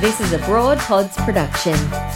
This is a Broad Pods production.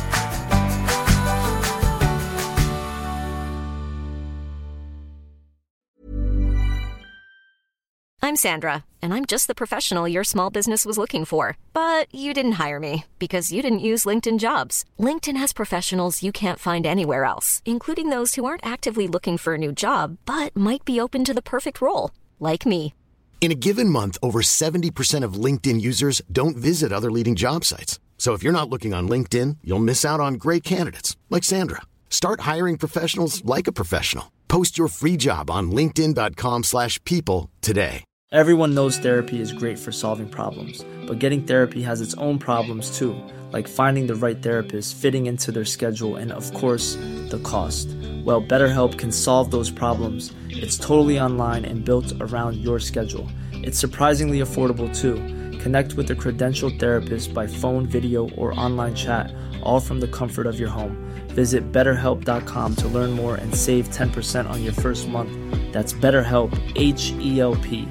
I'm Sandra, and I'm just the professional your small business was looking for. But you didn't hire me because you didn't use LinkedIn Jobs. LinkedIn has professionals you can't find anywhere else, including those who aren't actively looking for a new job, but might be open to the perfect role, like me. In a given month, over 70% of LinkedIn users don't visit other leading job sites. So if you're not looking on LinkedIn, you'll miss out on great candidates like Sandra. Start hiring professionals like a professional. Post your free job on linkedin.com/people today. Everyone knows therapy is great for solving problems, but getting therapy has its own problems too, like finding the right therapist, fitting into their schedule, and of course, the cost. Well, BetterHelp can solve those problems. It's totally online and built around your schedule. It's surprisingly affordable too. Connect with a credentialed therapist by phone, video, or online chat, all from the comfort of your home. Visit BetterHelp.com to learn more and save 10% on your first month. That's BetterHelp, H-E-L-P.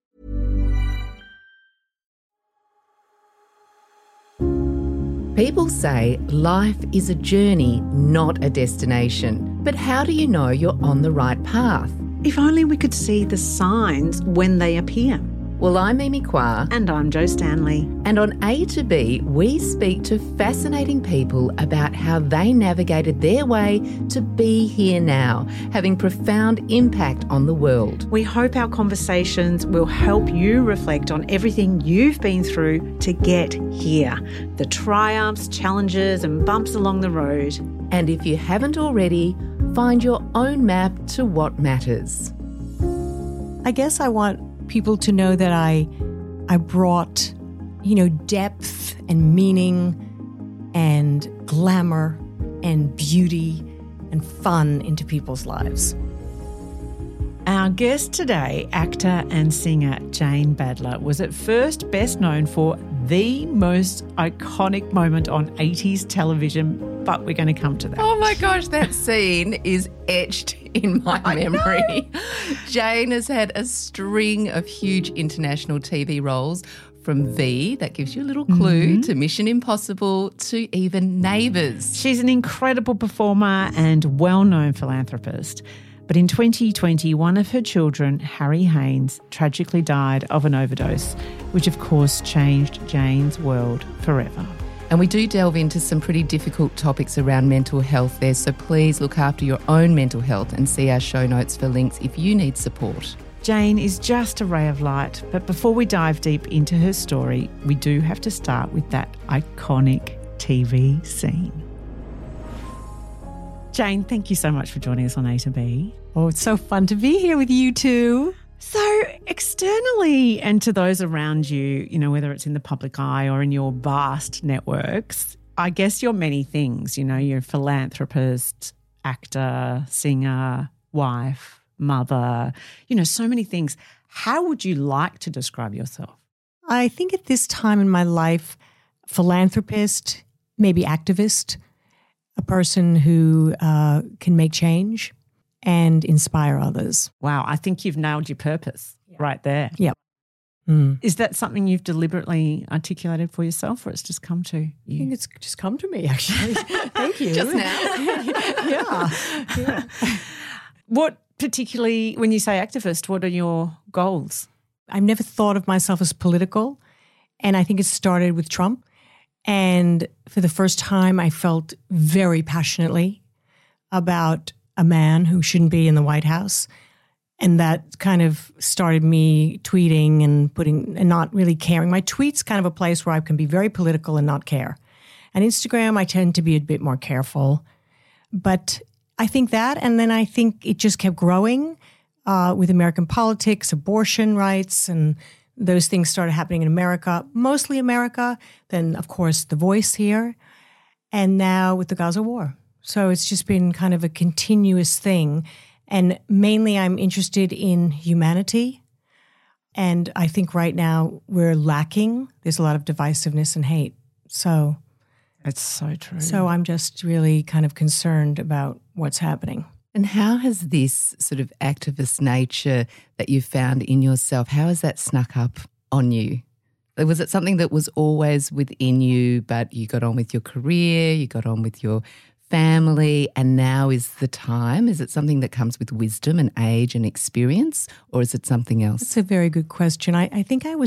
People say life is a journey, not a destination. But how do you know you're on the right path? If only we could see the signs when they appear. Well, I'm Amy Kwa. And I'm Jo Stanley. And on A to B, we speak to fascinating people about how they navigated their way to be here now, having profound impact on the world. We hope our conversations will help you reflect on everything you've been through to get here. The triumphs, challenges and bumps along the road. And if you haven't already, find your own map to what matters. I guess I want people to know that I brought, depth and meaning and glamour and beauty and fun into people's lives. Our guest today, actor and singer Jane Badler, was at first best known for the most iconic moment on 80s television, but we're going to come to that. Oh my gosh, that scene is etched in my memory. Jane has had a string of huge international TV roles, from V, that gives you a little clue, to Mission Impossible, to even Neighbours. She's an incredible performer and well-known philanthropist. But in 2020, one of her children, Harry Haynes, tragically died of an overdose, which of course changed Jane's world forever. And we do delve into some pretty difficult topics around mental health there, so please look after your own mental health and see our show notes for links if you need support. Jane is just a ray of light, but before we dive deep into her story, we do have to start with that iconic TV scene. Jane, thank you so much for joining us on A to B. Oh, it's so fun to be here with you two. So externally and to those around you, whether it's in the public eye or in your vast networks, I guess you're many things. You're a philanthropist, actor, singer, wife, mother, so many things. How would you like to describe yourself? I think at this time in my life, philanthropist, maybe activist, a person who can make change and inspire others. Wow, I think you've nailed your purpose right there. Yeah. Is that something you've deliberately articulated for yourself, or it's just come to you? I think it's just come to me, actually. Thank you. Just now? Yeah. What particularly, when you say activist, what are your goals? I've never thought of myself as political, and I think it started with Trump. And for the first time, I felt very passionately about a man who shouldn't be in the White House. And that kind of started me tweeting and not really caring. My tweet's kind of a place where I can be very political and not care. And Instagram, I tend to be a bit more careful. But I think that, and then I think it just kept growing with American politics, abortion rights, and those things started happening in America, mostly America, then, of course, The Voice here, and now with the Gaza war. So it's just been kind of a continuous thing. And mainly I'm interested in humanity. And I think right now we're lacking. There's a lot of divisiveness and hate. So it's so true. So I'm just really kind of concerned about what's happening. And how has this sort of activist nature that you found in yourself, how has that snuck up on you? Was it something that was always within you, but you got on with your career, you got on with your family, and now is the time? Is it something that comes with wisdom and age and experience, or is it something else? That's a very good question. I think I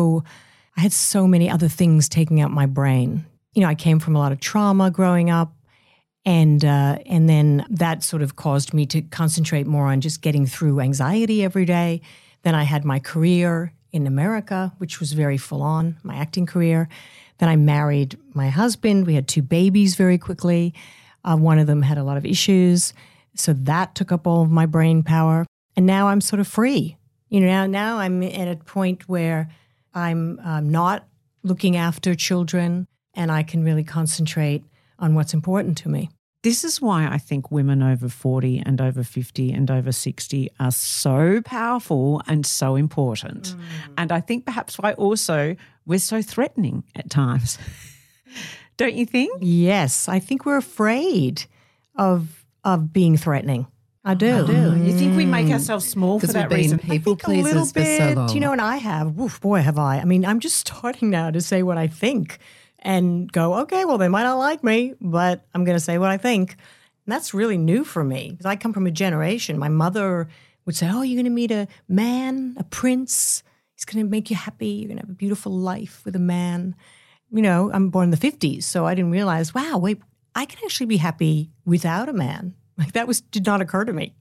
had so many other things taking out my brain. You know, I came from a lot of trauma growing up, and then that sort of caused me to concentrate more on just getting through anxiety every day. Then I had my career in America, which was very full on, my acting career. Then I married my husband. We had 2 babies very quickly. One of them had a lot of issues. So that took up all of my brain power. And now I'm sort of free. You know, now I'm at a point where I'm not looking after children, and I can really concentrate on what's important to me. This is why I think women over 40 and over 50 and over 60 are so powerful and so important. And I think perhaps why also we're so threatening at times. Don't you think? Yes, I think we're afraid of being threatening. I do. You think we make ourselves small for that reason? People A little pleasers for so bit, long. you know, and I have. Woof, boy, have I. I mean, I'm just starting now to say what I think and go, okay, well, they might not like me, but I'm going to say what I think. And that's really new for me because I come from a generation. My mother would say, oh, you're going to meet a man, a prince. He's going to make you happy. You're going to have a beautiful life with a man. You know, I'm born in the 50s, so I didn't realize, wow, wait, I can actually be happy without a man. Like that did not occur to me.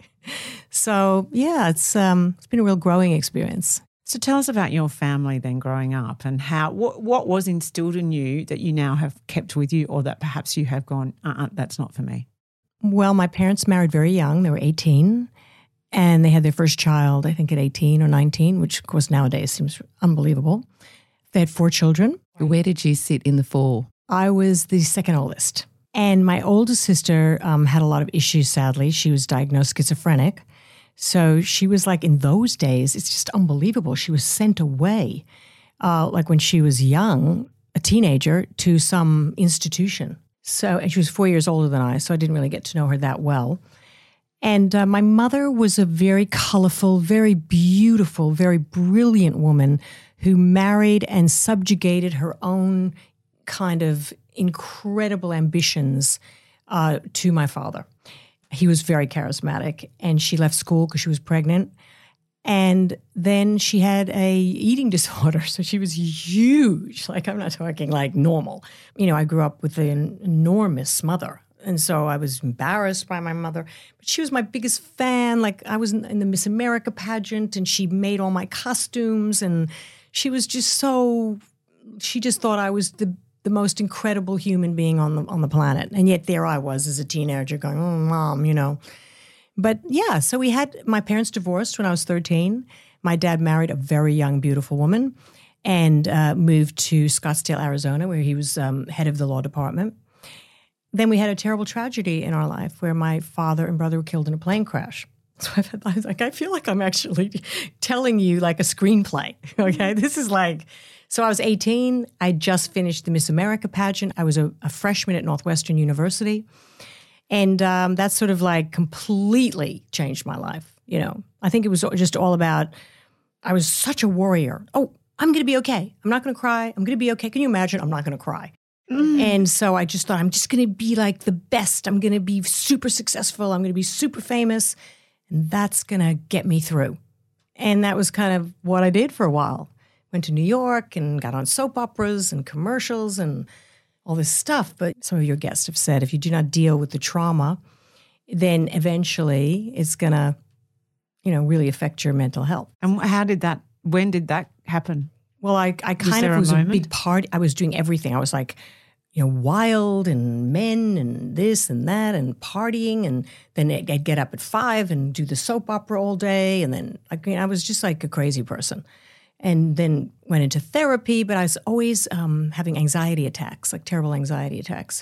So yeah, it's been a real growing experience. So tell us about your family then growing up and what was instilled in you that you now have kept with you, or that perhaps you have gone, that's not for me. Well, my parents married very young. They were 18 and they had their first child, I think at 18 or 19, which of course nowadays seems unbelievable. They had 4 children. Where did you sit in the 4? I was the second oldest. And my older sister had a lot of issues, sadly. She was diagnosed schizophrenic. So she was like, in those days, it's just unbelievable. She was sent away, like when she was young, a teenager, to some institution. And she was 4 years older than I, so I didn't really get to know her that well. And my mother was a very colorful, very beautiful, very brilliant woman who married and subjugated her own kind of incredible ambitions to my father. He was very charismatic, and she left school because she was pregnant. And then she had a eating disorder, so she was huge. Like, I'm not talking like normal. You know, I grew up with an enormous mother, and so I was embarrassed by my mother. But she was my biggest fan. Like, I was in the Miss America pageant, and she made all my costumes, and she was just she just thought I was the most incredible human being on the planet. And yet there I was as a teenager going, oh, Mom, you know. But yeah, so my parents divorced when I was 13. My dad married a very young, beautiful woman and moved to Scottsdale, Arizona, where he was head of the law department. Then we had a terrible tragedy in our life where my father and brother were killed in a plane crash. So I was like, I feel like I'm actually telling you like a screenplay, okay? This is like, so I was 18. I just finished the Miss America pageant. I was a freshman at Northwestern University. And that sort of like completely changed my life, you know. I think it was just all about, I was such a warrior. Oh, I'm going to be okay. I'm not going to cry. I'm going to be okay. Can you imagine? I'm not going to cry. And so I just thought, I'm just going to be like the best. I'm going to be super successful. I'm going to be super famous. And that's going to get me through. And that was kind of what I did for a while. Went to New York and got on soap operas and commercials and all this stuff. But some of your guests have said if you do not deal with the trauma, then eventually it's going to, you know, really affect your mental health. And when did that happen? Well, I kind of was a big part. I was doing everything. I was like, you know, wild and men and this and that and partying. And then I'd get up at 5 and do the soap opera all day. And then, I was just like a crazy person. And then went into therapy, but I was always having anxiety attacks, like terrible anxiety attacks.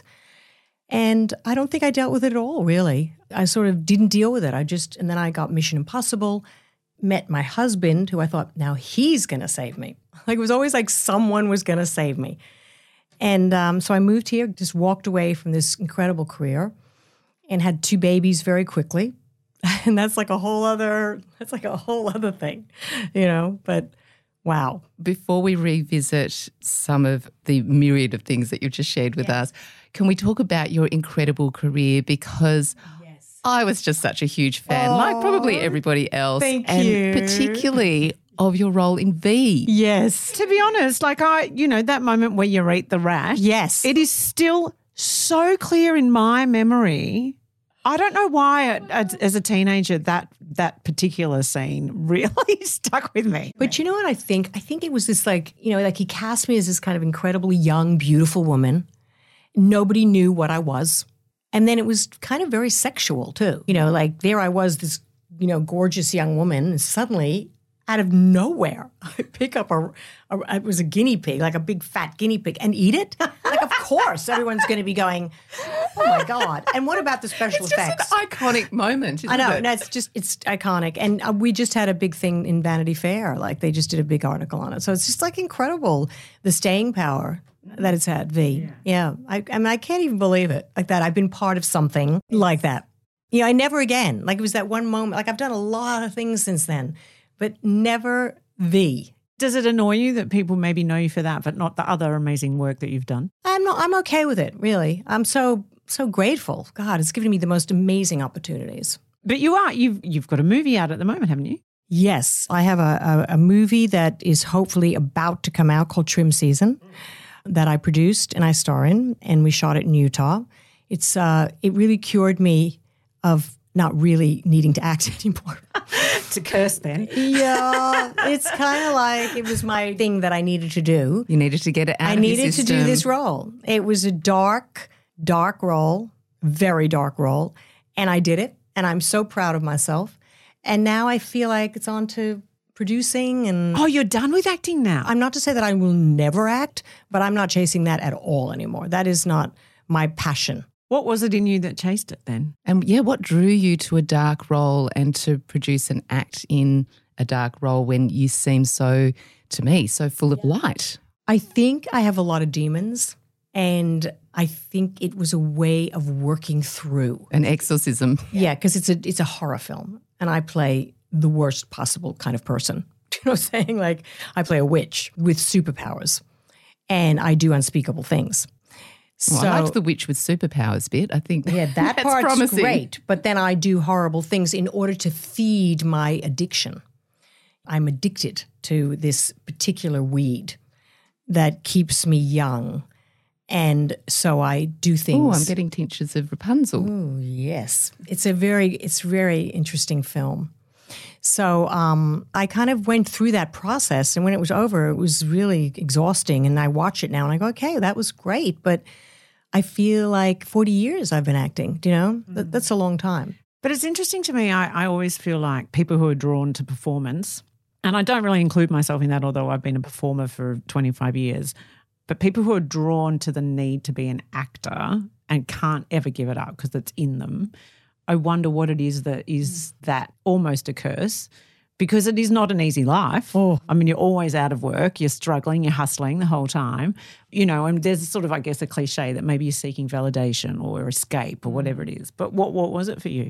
And I don't think I dealt with it at all, really. I sort of didn't deal with it. And then I got Mission Impossible, met my husband, who I thought, now he's going to save me. Like, it was always like someone was going to save me. And so I moved here, just walked away from this incredible career and had 2 babies very quickly. And that's like a whole other thing, you know, but Wow. Before we revisit some of the myriad of things that you've just shared with us, can we talk about your incredible career? Because I was just such a huge fan, like probably everybody else. Thank and you. particularly of your role in V. Yes. To be honest, like that moment where you eat the rat. Yes. It is still so clear in my memory. I don't know why as a teenager that particular scene really stuck with me. But you know what I think? I think it was this like he cast me as this kind of incredibly young, beautiful woman. Nobody knew what I was. And then it was kind of very sexual too. Like there I was, this, gorgeous young woman, and suddenly out of nowhere, I pick up it was a guinea pig, like a big fat guinea pig, and eat it. Like, of course, everyone's going to be going, oh my God. And what about the special effects? It's just an iconic moment, isn't I know. it? No, it's iconic. And we just had a big thing in Vanity Fair. Like they just did a big article on it. So it's just like incredible, the staying power that it's had, V. Yeah. I mean, I can't even believe it like that. I've been part of something like that. I never again. Like it was that one moment. Like I've done a lot of things since then, but never V. Does it annoy you that people maybe know you for that, but not the other amazing work that you've done? I'm okay with it, really. I'm so grateful. God, it's given me the most amazing opportunities. But you've got a movie out at the moment, haven't you? Yes, I have a movie that is hopefully about to come out called Trim Season that I produced and I star in, and we shot it in Utah. It really cured me of not really needing to act anymore. To curse then. Yeah, it's kind of like it was my thing that I needed to do. You needed to get it out I of your needed to system. do this role. It was a dark role, very dark role, and I did it, and I'm so proud of myself. And now I feel like it's on to producing and... Oh, you're done with acting now? I'm not to say that I will never act, but I'm not chasing that at all anymore. That is not my passion. What was it in you that chased it then? And what drew you to a dark role and to produce and act in a dark role when you seem so full of light? I think I have a lot of demons, and I think it was a way of working through. An exorcism. Yeah, because it's a horror film, and I play the worst possible kind of person. You know what I'm saying? Like I play a witch with superpowers, and I do unspeakable things. Well, So, I liked the witch with superpowers bit. I think yeah, that that's part's promising. great. But then I do horrible things in order to feed my addiction. I'm addicted to this particular weed that keeps me young. And so I do things. Oh, I'm getting tinctures of Rapunzel. Oh, yes. It's very interesting film. So I kind of went through that process, and when it was over, it was really exhausting. And I watch it now and I go, okay, that was great. But I feel like 40 years I've been acting, That's a long time. But it's interesting to me, I always feel like people who are drawn to performance, and I don't really include myself in that, although I've been a performer for 25 years, but people who are drawn to the need to be an actor and can't ever give it up because it's in them, I wonder what it is that almost a curse, because it is not an easy life. Oh. I mean, you're always out of work, you're struggling, you're hustling the whole time, and there's sort of, I guess, a cliche that maybe you're seeking validation or escape or whatever it is. But what was it for you?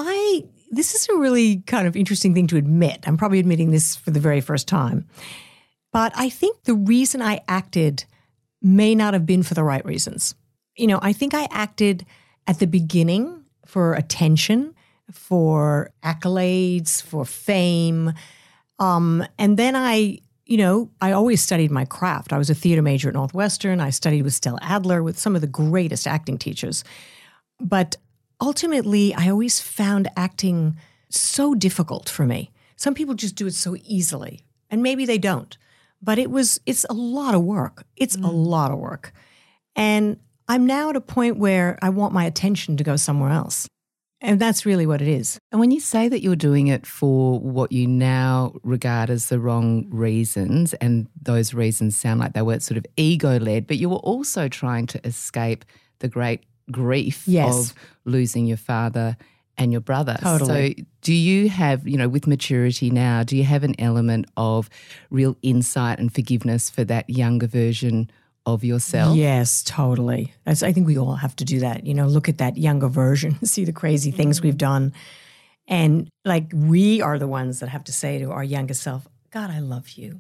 This is a really kind of interesting thing to admit. I'm probably admitting this for the very first time. But I think the reason I acted may not have been for the right reasons. I think I acted at the beginning for attention, for accolades, for fame. And then I always studied my craft. I was a theater major at Northwestern. I studied with Stella Adler, with some of the greatest acting teachers. But ultimately, I always found acting so difficult for me. Some people just do it so easily, and maybe they don't. But it's a lot of work. It's a lot of work. And I'm now at a point where I want my attention to go somewhere else. And that's really what it is. And when you say that you're doing it for what you now regard as the wrong reasons, and those reasons sound like they were sort of ego-led, but you were also trying to escape the great grief of losing your father and your brother. Totally. So do you have, with maturity now, do you have an element of real insight and forgiveness for that younger version of yourself? Yes, totally. I think we all have to do that. Look at that younger version, see the crazy things we've done. And we are the ones that have to say to our younger self, God, I love you.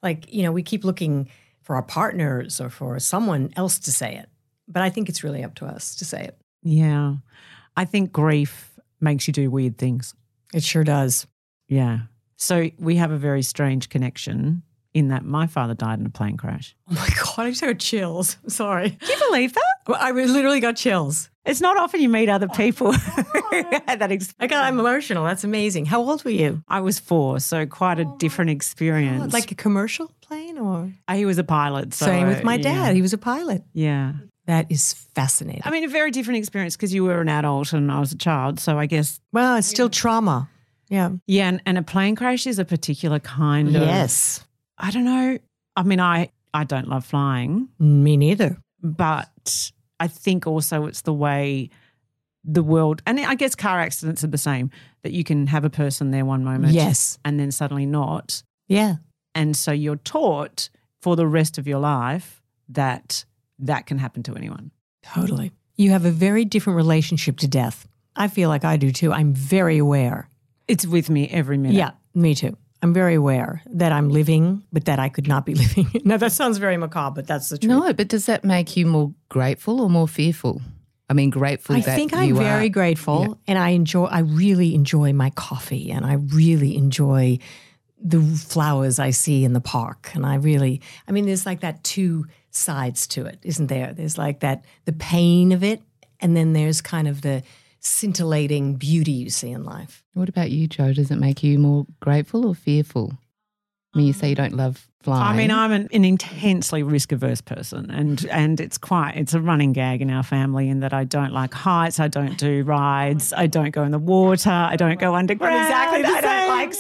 Like, we keep looking for our partners or for someone else to say it. But I think it's really up to us to say it. Yeah. I think grief makes you do weird things. It sure does. Yeah. So we have a very strange connection in that my father died in a plane crash. Oh my God, I just got chills. I'm sorry. Do you believe that? I literally got chills. It's not often you meet other people who had that experience. I'm emotional. That's amazing. How old were you? I was 4, so quite a different experience. Like a commercial plane or? He was a pilot. So, Same with my dad. Yeah. He was a pilot. Yeah. That is fascinating. I mean, a very different experience because you were an adult and I was a child. So I guess. Well, it's still trauma. Yeah. Yeah. And a plane crash is a particular kind of. Yes. I don't know. I mean, I don't love flying. Me neither. But I think also it's the way the world, and I guess car accidents are the same, that you can have a person there one moment. Yes. And then suddenly not. Yeah. And so you're taught for the rest of your life that can happen to anyone. Totally. You have a very different relationship to death. I feel like I do too. I'm very aware. It's with me every minute. Yeah, me too. I'm very aware that I'm living, but that I could not be living. Now, that sounds very macabre, but that's the truth. No, but does that make you more grateful or more fearful? I mean, grateful I that think I'm you very are, grateful, and I really enjoy my coffee, and I really enjoy the flowers I see in the park. And there's like that two sides to it, isn't there? There's like that, the pain of it, and then there's kind of the scintillating beauty you see in life. What about you, Joe? Does it make you more grateful or fearful? I mean, you say you don't love flying. I mean, I'm an intensely risk-averse person and it's a running gag in our family in that I don't like heights, I don't do rides, I don't go in the water, I don't go underground. Exactly the I don't same. like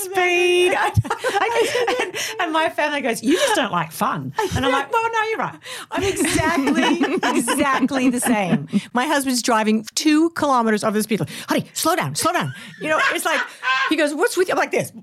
speed. And my family goes, you just don't like fun. And I'm like, well, no, you're right. I'm exactly the same. My husband's driving 2 kilometers over the speed limit. Honey, slow down. It's like, he goes, what's with you? I'm like this.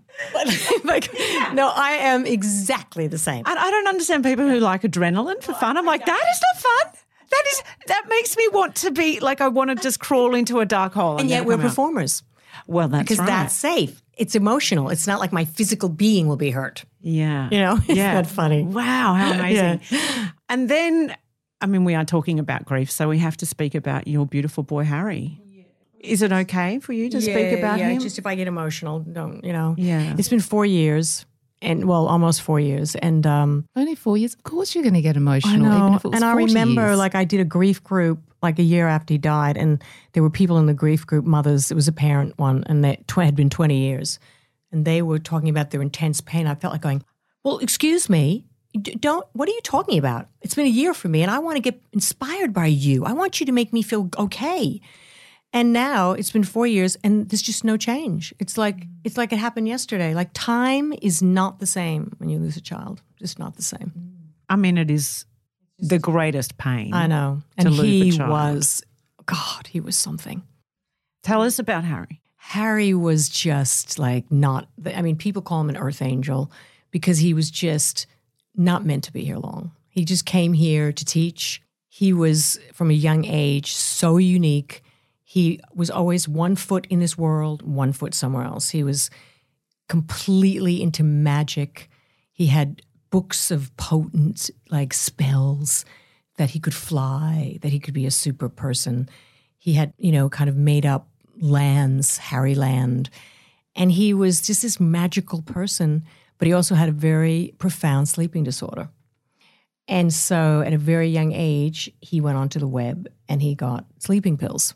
No, I am exactly the same. I don't understand people who like adrenaline for fun. I'm like, that is not fun. That makes me want to be like, I want to just crawl into a dark hole. And yet we're performers. Well, that's because right. that's safe. It's emotional. It's not like my physical being will be hurt. Yeah. Isn't that funny? Wow, how amazing. Yeah. And then, I mean, we are talking about grief, so we have to speak about your beautiful boy, Harry. Yeah. Is it okay for you to speak about him? Yeah, just if I get emotional, don't. Yeah. It's been 4 years. Almost 4 years. And only 4 years? Of course you're going to get emotional, I know. even if it was 40 I remember, years. I did a grief group a year after he died, and there were people in the grief group, mothers. It was a parent one, and they had been 20 years. And they were talking about their intense pain. I felt like going, well, excuse me, what are you talking about? It's been a year for me, and I want to get inspired by you. I want you to make me feel okay. And now it's been 4 years and there's just no change. It's like it happened yesterday. Like time is not the same when you lose a child. Just not the same. I mean, it is the greatest pain. I know. And he was something. Tell us about Harry. Harry was just people call him an earth angel because he was just not meant to be here long. He just came here to teach. He was, from a young age, so unique. He was always 1 foot in this world, 1 foot somewhere else. He was completely into magic. He had books of potent, spells that he could fly, that he could be a super person. He had, kind of made up lands, Harry Land. And he was just this magical person, but he also had a very profound sleeping disorder. And so at a very young age, he went onto the web and he got sleeping pills.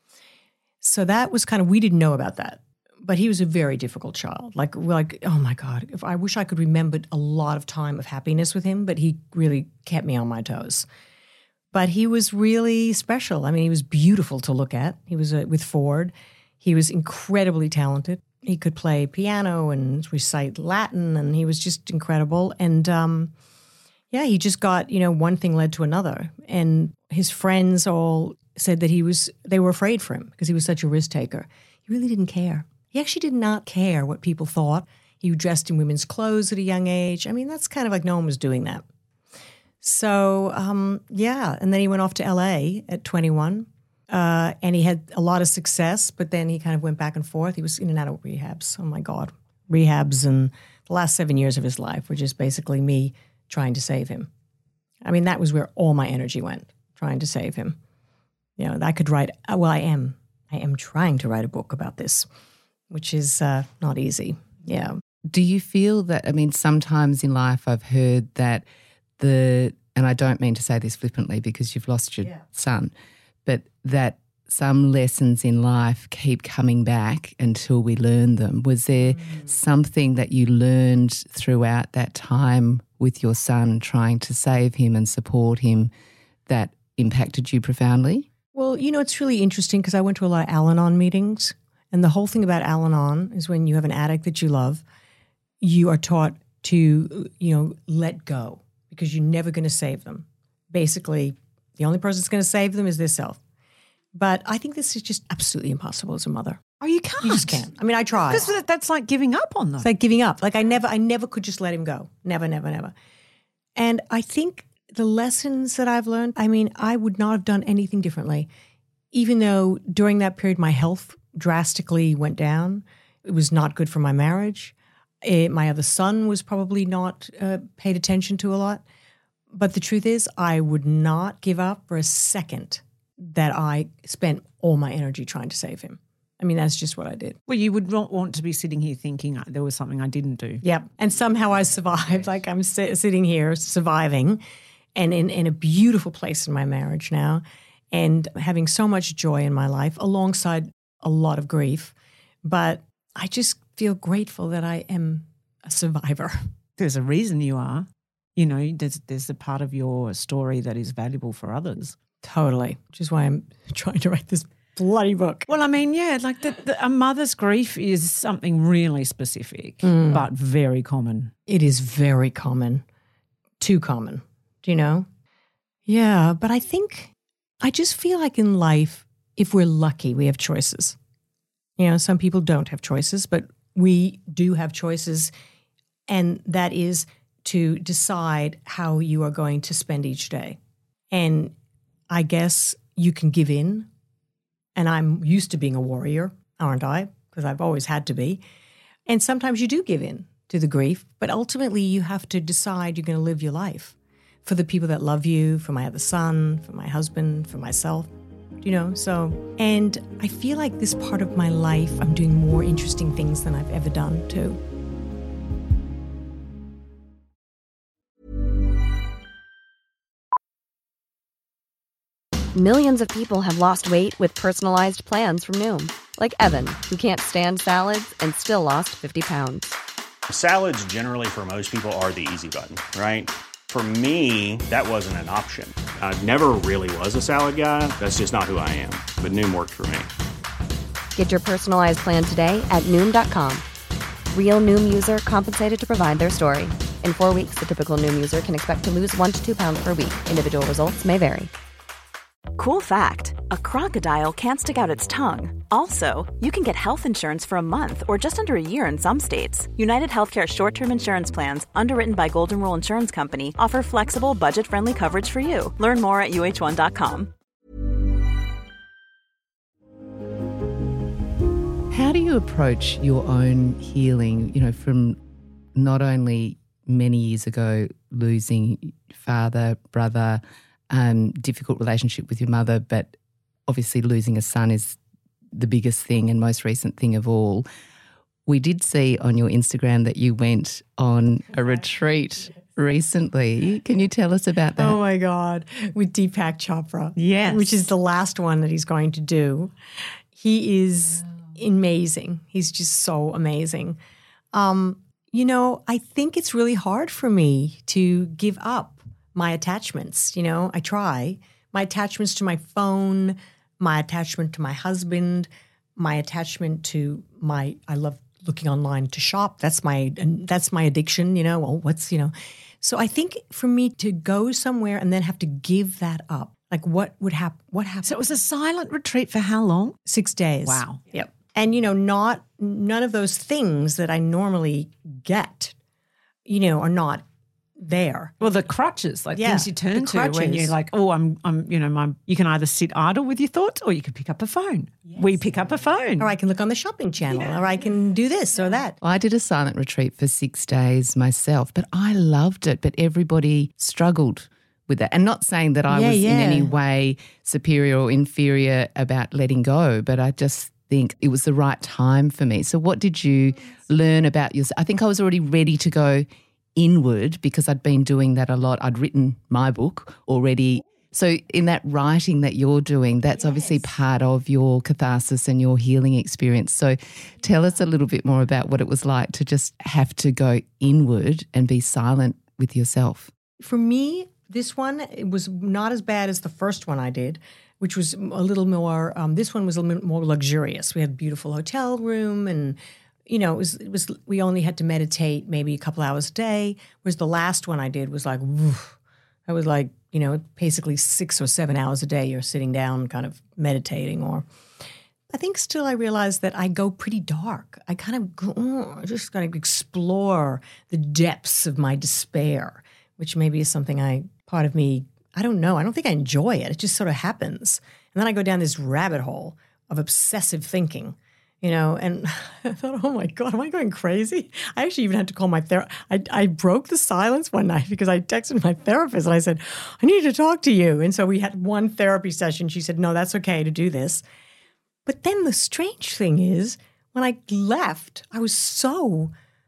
So that was we didn't know about that. But he was a very difficult child. Oh my God, I wish I could remember a lot of time of happiness with him, but he really kept me on my toes. But he was really special. I mean, he was beautiful to look at. He was with Ford. He was incredibly talented. He could play piano and recite Latin, and he was just incredible. And he just got, one thing led to another. And his friends all said that they were afraid for him because he was such a risk taker. He really didn't care. He actually did not care what people thought. He dressed in women's clothes at a young age. I mean, that's kind of like no one was doing that. So, and then he went off to L.A. at 21, and he had a lot of success, but then he kind of went back and forth. He was in and out of rehabs. Oh, my God. Rehabs and The last 7 years of his life were just basically me trying to save him. I mean, that was where all my energy went, trying to save him. You know, I could write, well, I am trying to write a book about this, which is not easy. Yeah. Do you feel that, I mean, sometimes in life I've heard that and I don't mean to say this flippantly because you've lost your son, but that some lessons in life keep coming back until we learn them. Was there something that you learned throughout that time with your son trying to save him and support him that impacted you profoundly? Well, you know, it's really interesting because I went to a lot of Al-Anon meetings, and the whole thing about Al-Anon is when you have an addict that you love, you are taught to, you know, let go because you're never going to save them. Basically, the only person that's going to save them is their self. But I think this is just absolutely impossible as a mother. Oh, you can't. You just can't. I mean, I tried. Because that's like giving up on them. It's like giving up. Like I never could just let him go. Never, never, never. And I think the lessons that I've learned, I mean, I would not have done anything differently. Even though during that period my health drastically went down. It was not good for my marriage. My other son was probably not paid attention to a lot. But the truth is, I would not give up for a second that I spent all my energy trying to save him. I mean, that's just what I did. Well, you would not want to be sitting here thinking there was something I didn't do. Yep. And somehow I survived. Like I'm sitting here surviving and in a beautiful place in my marriage now and having so much joy in my life alongside a lot of grief. But I just feel grateful that I am a survivor. There's a reason you are. You know, there's a part of your story that is valuable for others. Totally, which is why I'm trying to write this bloody book. Well, I mean, yeah, like a mother's grief is something really specific, but very common. It is very common, too common, do you know? Yeah, but I just feel like in life, if we're lucky, we have choices. You know, some people don't have choices, but we do have choices, and that is to decide how you are going to spend each day. And I guess you can give in, and I'm used to being a warrior, aren't I? Because I've always had to be. And sometimes you do give in to the grief, but ultimately you have to decide you're going to live your life for the people that love you, for my other son, for my husband, for myself, you know? So, and I feel like this part of my life, I'm doing more interesting things than I've ever done too. Millions of people have lost weight with personalized plans from Noom. Like Evan, who can't stand salads and still lost 50 pounds. Salads generally for most people are the easy button, right? For me, that wasn't an option. I never really was a salad guy. That's just not who I am. But Noom worked for me. Get your personalized plan today at Noom.com. Real Noom user compensated to provide their story. In 4 weeks, the typical Noom user can expect to lose 1 to 2 pounds per week. Individual results may vary. Cool fact, a crocodile can't stick out its tongue. Also, you can get health insurance for a month or just under a year in some states. United Healthcare short-term insurance plans, underwritten by Golden Rule Insurance Company, offer flexible, budget-friendly coverage for you. Learn more at uh1.com. How do you approach your own healing, you know, from not only many years ago losing father, brother, difficult relationship with your mother, but obviously losing a son is the biggest thing and most recent thing of all. We did see on your Instagram that you went on a retreat recently. Can you tell us about that? Oh my God, with Deepak Chopra. Yes. Which is the last one that he's going to do. He is amazing. He's just so amazing. You know, I think it's really hard for me to give up my attachments, you know, I try. My attachments to my phone, my attachment to my husband, my attachment to I love looking online to shop. That's my addiction, you know, well, So I think for me to go somewhere and then have to give that up, like what would happen? What happened? So it was a silent retreat for how long? 6 days. Wow. Yep. And, you know, none of those things that I normally get, you know, are not there. Well, the crutches, like Yeah, things you turn the to when crutches. you're like, oh, you can either sit idle with your thoughts or you can pick up a phone. We pick up a phone. Or I can look on the shopping channel, or I can do this or that. I did a silent retreat for 6 days myself, but I loved it. But everybody struggled with that. And not saying that I was in any way superior or inferior about letting go, but I just think it was the right time for me. So what did you learn about yourself? I think I was already ready to go inward because I'd been doing that a lot. I'd written my book already. So in that writing that you're doing, that's obviously part of your catharsis and your healing experience. So tell us a little bit more about what it was like to just have to go inward and be silent with yourself. For me, this one, it was not as bad as the first one I did, which was a little more, this one was a little bit more luxurious. We had a beautiful hotel room and, you know, it was we only had to meditate maybe a couple hours a day, whereas the last one I did was like, woof, I was like, you know, basically 6 or 7 hours a day you're sitting down kind of meditating. Or I think still I realized that I go pretty dark. I kind of go, just kind of explore the depths of my despair, which maybe is something part of me, I don't know. I don't think I enjoy it. It just sort of happens. And then I go down this rabbit hole of obsessive thinking, you know, and I thought, oh my God, am I going crazy? I actually even had to call my therapist. I broke the silence one night because I texted my therapist and I said, I need to talk to you. And so we had one therapy session. She said, no, that's okay to do this. But then the strange thing is when I left, I was so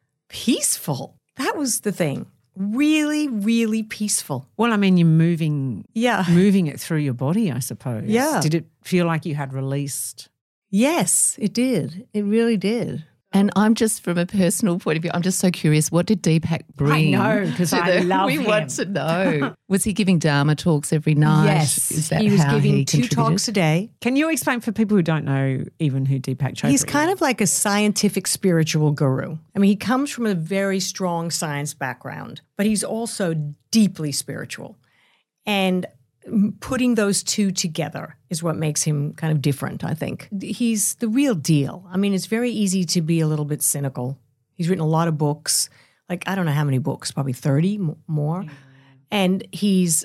peaceful. That was the thing. Really, really peaceful. Well, I mean, you're moving it through your body, I suppose. Yeah. Did it feel like you had released? Yes, it did. It really did. And I'm just, from a personal point of view, I'm just so curious, what did Deepak bring? I know, because I love him. We want to know. Was he giving Dharma talks every night? Yes, Is that he was how giving he 2 contributed? talks a day. Can you explain for people who don't know even who Deepak Chopra is? He's kind of like a scientific spiritual guru. I mean, he comes from a very strong science background, but he's also deeply spiritual. And putting those two together is what makes him kind of different, I think. He's the real deal. I mean, it's very easy to be a little bit cynical. He's written a lot of books, like I don't know how many books, probably 30 more. And he's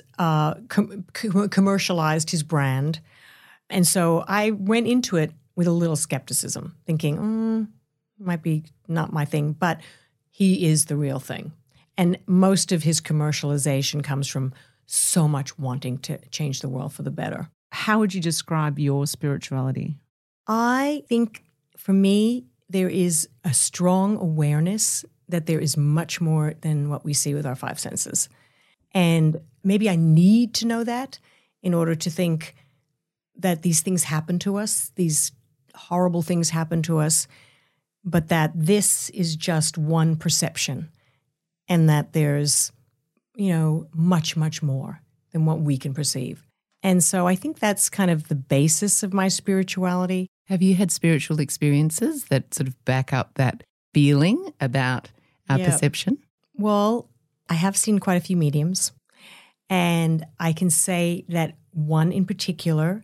commercialized his brand. And so I went into it with a little skepticism, thinking, might be not my thing, but he is the real thing. And most of his commercialization comes from so much wanting to change the world for the better. How would you describe your spirituality? I think for me, there is a strong awareness that there is much more than what we see with our 5 senses. And maybe I need to know that in order to think that these things happen to us, these horrible things happen to us, but that this is just one perception and that there's, you know, much, much more than what we can perceive. And so I think that's kind of the basis of my spirituality. Have you had spiritual experiences that sort of back up that feeling about our perception? Well, I have seen quite a few mediums, and I can say that one in particular,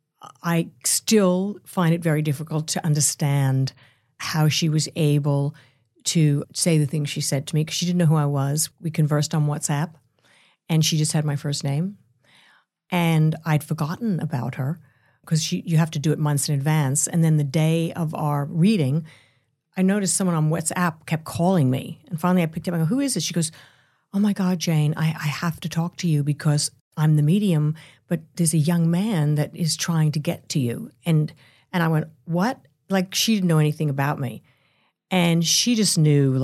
I still find it very difficult to understand how she was able to say the things she said to me because she didn't know who I was. We conversed on WhatsApp, and she just had my first name. And I'd forgotten about her because you have to do it months in advance. And then the day of our reading, I noticed someone on WhatsApp kept calling me. And finally I picked up and I go, who is this? She goes, oh my God, Jane, I have to talk to you because I'm the medium, but there's a young man that is trying to get to you. And I went, what? Like she didn't know anything about me. And she just knew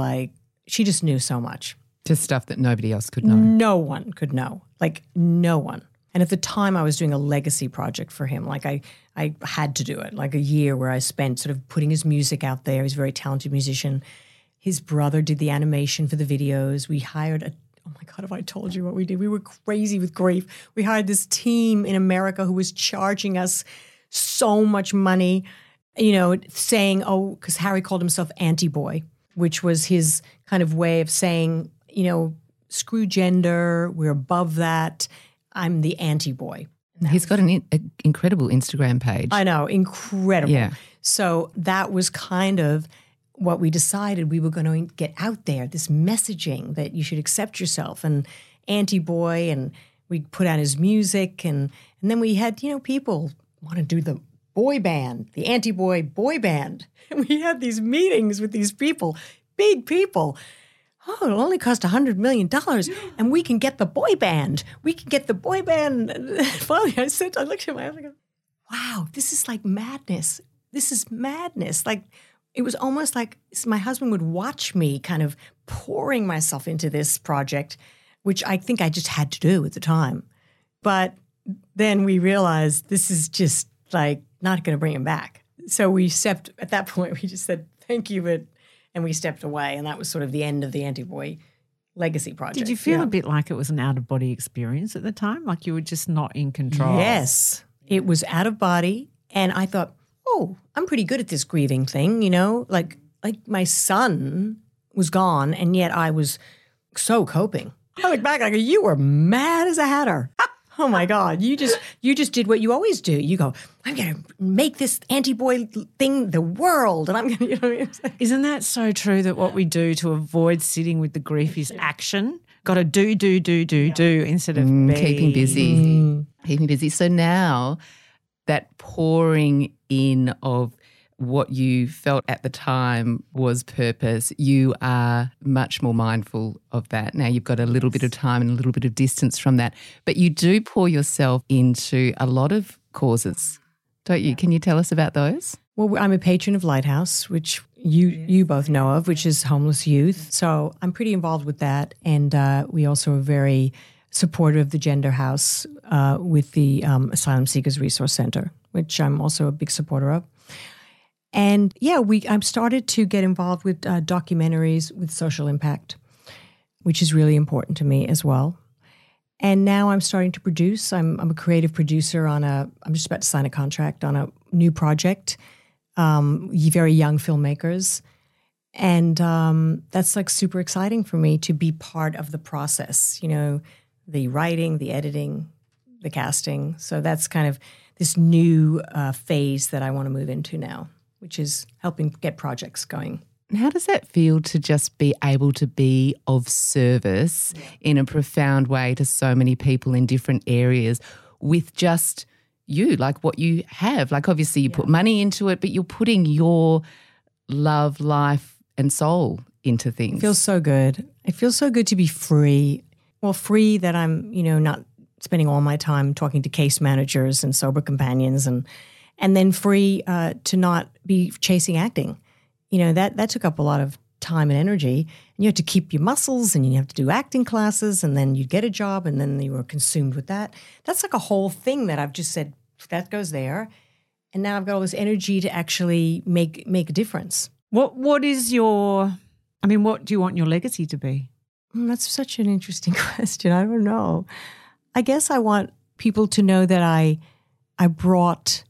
so much. Just stuff that nobody else could know. No one could know, like no one. And at the time I was doing a legacy project for him. Like I had to do it, like a year where I spent sort of putting his music out there. He's a very talented musician. His brother did the animation for the videos. We hired oh my God, have I told you what we did? We were crazy with grief. We hired this team in America who was charging us so much money, you know, saying, because Harry called himself Anti-Boy, which was his kind of way of saying, you know, screw gender, we're above that. I'm the anti-boy. He's got an incredible Instagram page. I know, incredible. Yeah. So that was kind of what we decided, we were going to get out there, this messaging that you should accept yourself, and Anti-Boy, and we put out his music, and then we had, people want to do the boy band, the Anti-Boy boy band. And we had these meetings with these people, big people. Oh, it'll only cost $100 million, and we can get the boy band. We can get the boy band. Finally, I looked at my husband and go, wow, this is like madness. This is madness. Like, it was almost like my husband would watch me kind of pouring myself into this project, which I think I just had to do at the time. But then we realized this is just like not going to bring him back. So at that point, we just said, thank you, and we stepped away. And that was sort of the end of the Anti-Boy legacy project. Did you feel a bit like it was an out-of-body experience at the time? Like you were just not in control? Yes. It was out of body. And I thought, oh, I'm pretty good at this grieving thing, Like my son was gone, and yet I was so coping. I look back, I go, you were mad as a hatter. Oh my God, you just did what you always do. You go, I'm going to make this Anti-Boy thing the world. And I'm going to, Isn't that so true that what we do to avoid sitting with the grief is action? Got to do instead of keeping busy. Keeping busy. So now that pouring in of what you felt at the time was purpose, you are much more mindful of that. Now you've got a little bit of time and a little bit of distance from that, but you do pour yourself into a lot of causes, don't you? Can you tell us about those? Well, I'm a patron of Lighthouse, which you both know of, which is homeless youth. So I'm pretty involved with that. And we also are very supportive of the Gender House with the Asylum Seekers Resource Center, which I'm also a big supporter of. And I've started to get involved with documentaries with social impact, which is really important to me as well. And now I'm starting to produce. I'm a creative producer I'm just about to sign a contract on a new project, very young filmmakers. And that's like super exciting for me to be part of the process, the writing, the editing, the casting. So that's kind of this new phase that I want to move into now, which is helping get projects going. And how does that feel to just be able to be of service in a profound way to so many people in different areas with just you, like what you have? Like obviously you put money into it, but you're putting your love, life and soul into things. It feels so good. It feels so good to be free. Well, free that I'm, not spending all my time talking to case managers and sober companions and then free to not be chasing acting. That took up a lot of time and energy. And you had to keep your muscles, and you have to do acting classes, and then you get a job, and then you were consumed with that. That's like a whole thing that I've just said, that goes there. And now I've got all this energy to actually make a difference. What do you want your legacy to be? That's such an interesting question. I don't know. I guess I want people to know that I brought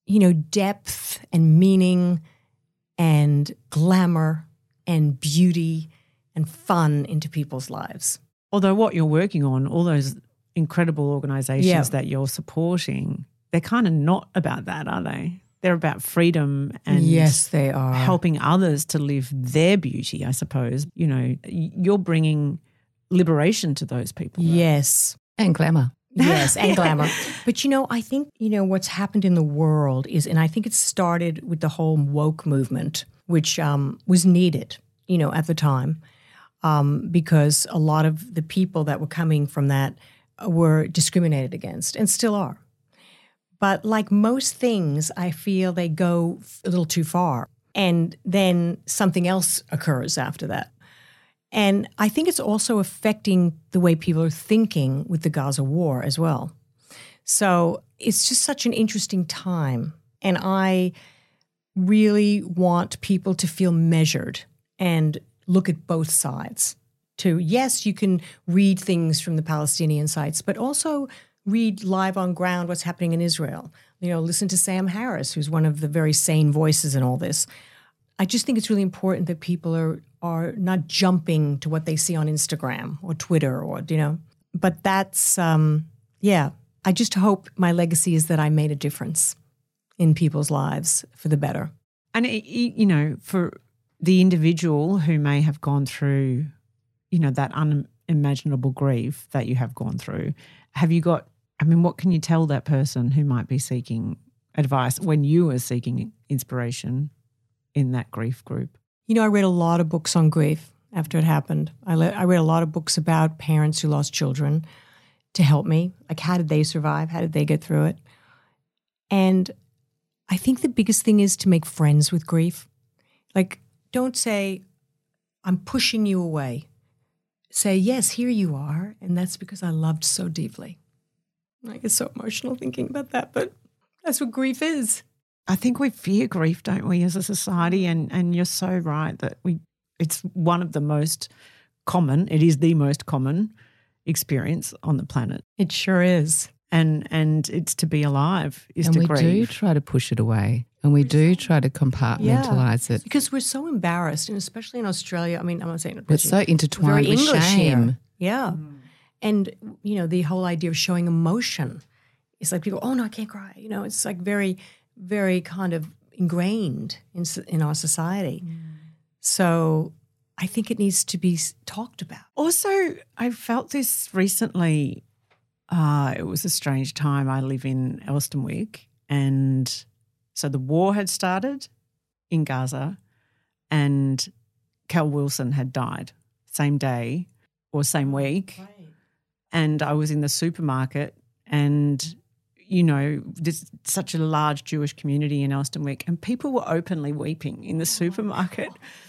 depth and meaning and glamour and beauty and fun into people's lives. Although what you're working on, all those incredible organisations that you're supporting, they're kind of not about that, are they? They're about freedom and yes, they are. Helping others to live their beauty, I suppose. You're bringing liberation to those people. Yes. And glamour. Yes, and glamour. But, I think, what's happened in the world is, and I think it started with the whole woke movement, which was needed, at the time, because a lot of the people that were coming from that were discriminated against and still are. But like most things, I feel they go a little too far, and then something else occurs after that. And I think it's also affecting the way people are thinking with the Gaza war as well. So it's just such an interesting time. And I really want people to feel measured and look at both sides. Yes, you can read things from the Palestinian sites, but also read live on ground what's happening in Israel. Listen to Sam Harris, who's one of the very sane voices in all this. I just think it's really important that people are not jumping to what they see on Instagram or Twitter but that's, I just hope my legacy is that I made a difference in people's lives for the better. And, for the individual who may have gone through, that unimaginable grief that you have gone through, what can you tell that person who might be seeking advice when you are seeking inspiration in that grief group? I read a lot of books on grief after it happened. I read a lot of books about parents who lost children to help me. Like, how did they survive? How did they get through it? And I think the biggest thing is to make friends with grief. Like, don't say, I'm pushing you away. Say, yes, here you are. And that's because I loved so deeply. I get so emotional thinking about that, but that's what grief is. I think we fear grief, don't we, as a society? And you're so right that it's one of the most common, it is the most common experience on the planet. It sure is. And it's to be alive is to grieve. And we do try to push it away, and we do try to compartmentalize it. Because we're so embarrassed, and especially in Australia. I'm not saying it. We're so intertwined with shame. Here. Yeah. And, the whole idea of showing emotion, it's like people, oh, no, I can't cry. It's like very, very kind of ingrained in our society. So I think it needs to be talked about. Also, I felt this recently. It was a strange time. I live in Elsternwick, and so the war had started in Gaza, and Cal Wilson had died same day or same week. Right. And I was in the supermarket, and there's such a large Jewish community in Elsternwick, and people were openly weeping in the supermarket.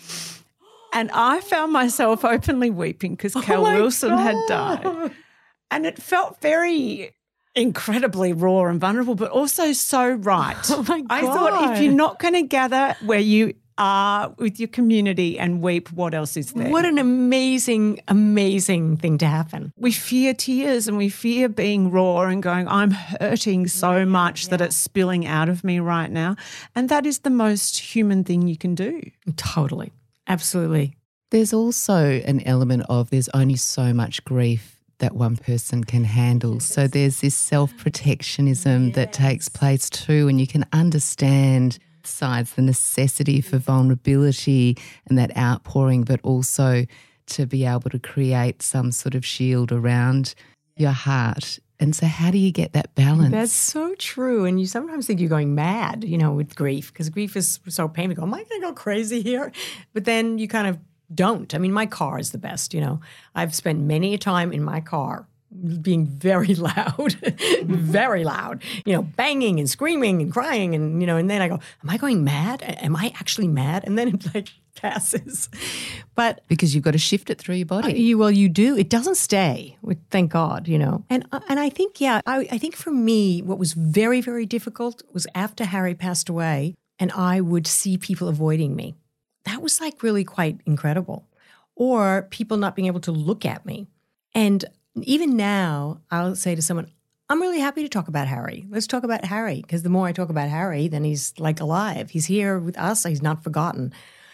And I found myself openly weeping because Cal Wilson had died. And it felt very incredibly raw and vulnerable, but also so right. Oh my God. I thought, if you're not going to gather where you are with your community and weep, what else is there? What an amazing, amazing thing to happen. We fear tears, and we fear being raw and going, I'm hurting so much that it's spilling out of me right now. And that is the most human thing you can do. Totally. Absolutely. There's also an element of there's only so much grief that one person can handle. So there's this self-protectionism that takes place too, and you can understand sides, the necessity for vulnerability and that outpouring, but also to be able to create some sort of shield around your heart. And so how do you get that balance? That's so true. And you sometimes think you're going mad, with grief, because grief is so painful. Am I going to go crazy here? But then you kind of don't. I mean, my car is the best, I've spent many a time in my car being very loud, very loud, banging and screaming and crying and, and then I go, am I going mad? Am I actually mad? And then it passes. But because you've got to shift it through your body. You do. It doesn't stay, thank God, And I think, I think for me, what was very, very difficult was after Harry passed away and I would see people avoiding me. That was really quite incredible. Or people not being able to look at me. And even now, I'll say to someone, I'm really happy to talk about Harry. Let's talk about Harry, because the more I talk about Harry, then he's alive. He's here with us. He's not forgotten.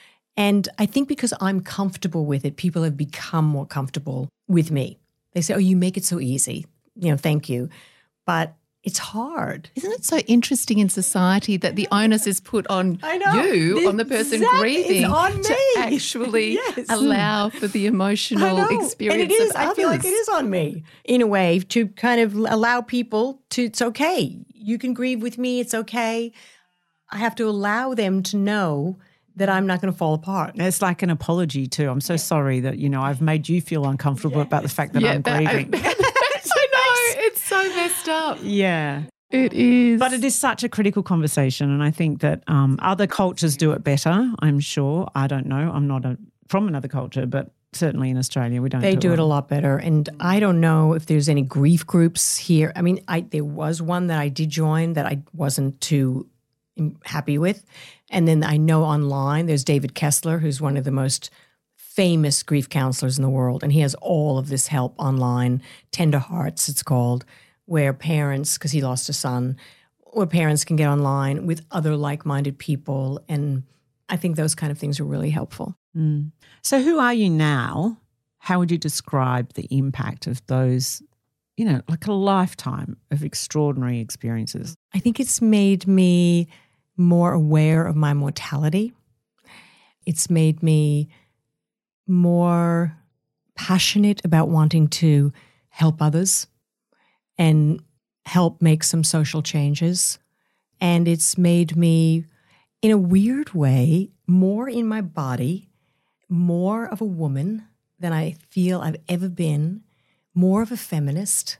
And I think because I'm comfortable with it, people have become more comfortable with me. They say, oh, you make it so easy. Thank you. But it's hard. Isn't it so interesting in society that the onus is put on you, on the person grieving, on me. to actually allow for the emotional experience and it is, of others? I feel like it is on me, in a way, to kind of allow people to, it's okay. You can grieve with me. It's okay. I have to allow them to know that I'm not going to fall apart. It's like an apology too. I'm so sorry that, I've made you feel uncomfortable about the fact that I'm grieving. It's so messed up. Yeah. It is. But it is such a critical conversation, and I think that other cultures do it better, I'm sure. I don't know. I'm not from another culture, but certainly in Australia we don't They do it a lot better. And I don't know if there's any grief groups here. I mean, there was one that I did join that I wasn't too happy with. And then I know online there's David Kessler, who's one of the most famous grief counselors in the world, and he has all of this help online, Tender Hearts it's called, where parents, because he lost a son, where parents can get online with other like-minded people, and I think those kind of things are really helpful. Mm. So who are you now? How would you describe the impact of those, like a lifetime of extraordinary experiences? I think it's made me more aware of my mortality. It's made me more passionate about wanting to help others and help make some social changes. And it's made me, in a weird way, more in my body, more of a woman than I feel I've ever been, more of a feminist,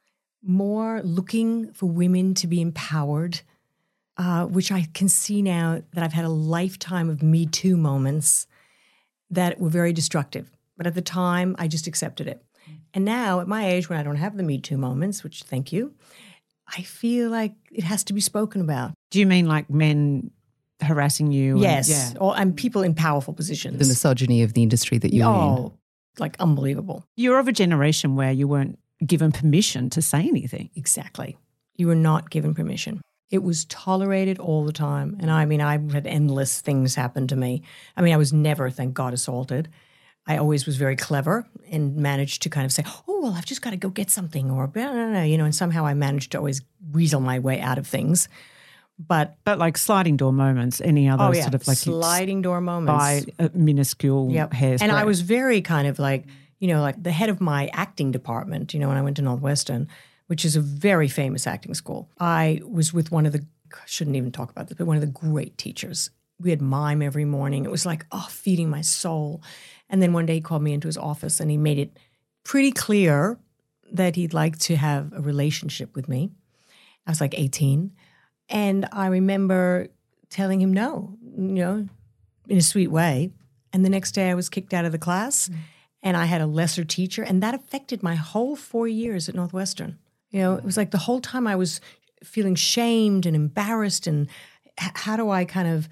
more looking for women to be empowered, which I can see now that I've had a lifetime of Me Too moments that were very destructive. But at the time, I just accepted it. And now, at my age, when I don't have the Me Too moments, which thank you, I feel like it has to be spoken about. Do you mean like men harassing you? Yes, and people in powerful positions. The misogyny of the industry that you're in. Oh, like unbelievable. You're of a generation where you weren't given permission to say anything. Exactly. You were not given permission. It was tolerated all the time. And I mean, I had endless things happen to me. I mean, I was never, thank God, assaulted. I always was very clever and managed to kind of say, oh, well, I've just got to go get something or, and somehow I managed to always weasel my way out of things. But like sliding door moments, any other sort of like sliding door moments. By a minuscule hairspray. And I was very kind of like, like the head of my acting department, when I went to Northwestern, which is a very famous acting school. I was with one of the, I shouldn't even talk about this, but one of the great teachers. We had mime every morning. It was like, feeding my soul. And then one day he called me into his office and he made it pretty clear that he'd like to have a relationship with me. I was like 18. And I remember telling him no, in a sweet way. And the next day I was kicked out of the class and I had a lesser teacher. And that affected my whole 4 years at Northwestern. It was like the whole time I was feeling shamed and embarrassed and how do I kind of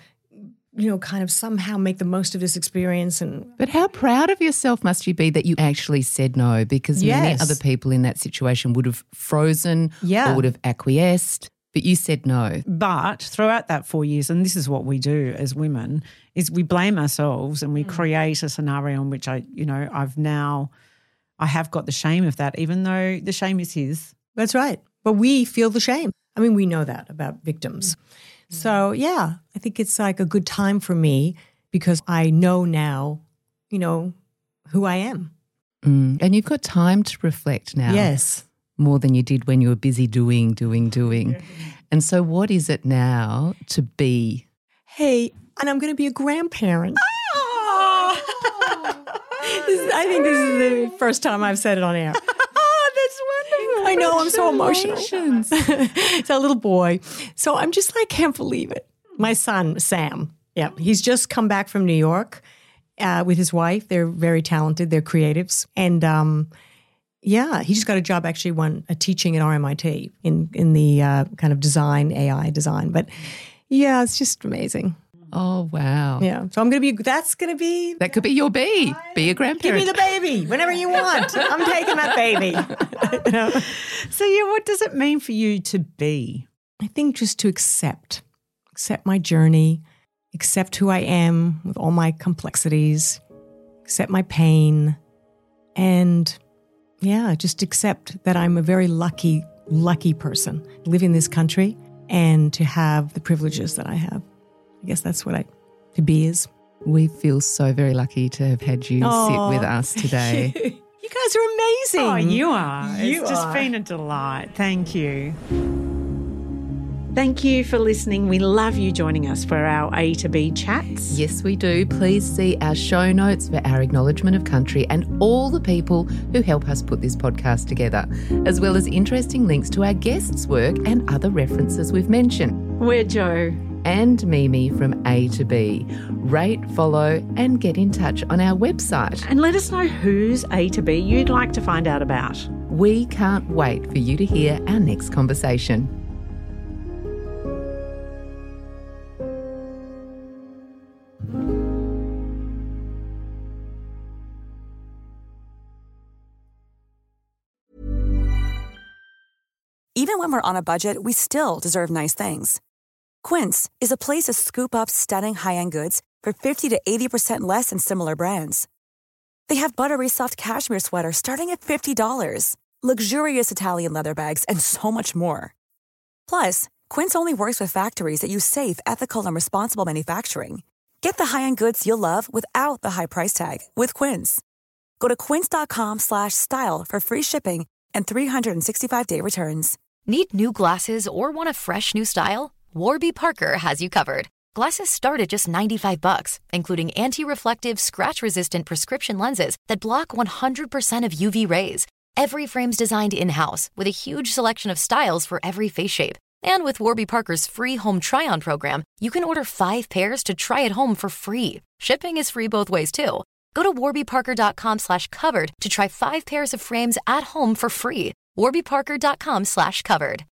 somehow make the most of this experience. But how proud of yourself must you be that you actually said no? Because many other people in that situation would have frozen or would have acquiesced, but you said no. But throughout that 4 years, and this is what we do as women, is we blame ourselves and we create a scenario in which I have got the shame of that, even though the shame is his. That's right. But we feel the shame. I mean, we know that about victims. So, I think it's like a good time for me because I know now, who I am. And you've got time to reflect now. Yes. More than you did when you were busy doing. And so what is it now to be? Hey, and I'm going to be a grandparent. Oh! I think this is the first time I've said it on air. I know, I'm so emotional. It's a little boy. So I'm just like, can't believe it. My son, Sam, he's just come back from New York with his wife. They're very talented. They're creatives. And he just got a job, actually teaching at RMIT in the kind of AI design. But it's just amazing. Oh, wow. Yeah. So that could be your bee. Be a grandparent. Give me the baby whenever you want. I'm taking that baby. So, what does it mean for you to be? I think just to accept my journey, accept who I am with all my complexities, accept my pain, and just accept that I'm a very lucky person to live in this country and to have the privileges that I have. I guess that's what to be is. We feel so very lucky to have had you sit with us today. You guys are amazing. Oh, you are. It's just been a delight. Thank you. Thank you for listening. We love you joining us for our A to B chats. Yes, we do. Please see our show notes for our acknowledgement of country and all the people who help us put this podcast together, as well as interesting links to our guests' work and other references we've mentioned. We're Jo and Mimi from A to B. Rate, follow and get in touch on our website. And let us know whose A to B you'd like to find out about. We can't wait for you to hear our next conversation. Even when we're on a budget, we still deserve nice things. Quince is a place to scoop up stunning high-end goods for 50 to 80% less than similar brands. They have buttery soft cashmere sweaters starting at $50, luxurious Italian leather bags, and so much more. Plus, Quince only works with factories that use safe, ethical, and responsible manufacturing. Get the high-end goods you'll love without the high price tag with Quince. Go to quince.com/style for free shipping and 365-day returns. Need new glasses or want a fresh new style? Warby Parker has you covered. Glasses start at just $95, including anti-reflective, scratch-resistant prescription lenses that block 100% of UV rays. Every frame's designed in-house with a huge selection of styles for every face shape. And with Warby Parker's free home try-on program, you can order 5 pairs to try at home for free. Shipping is free both ways, too. Go to warbyparker.com/covered to try 5 pairs of frames at home for free. warbyparker.com/covered.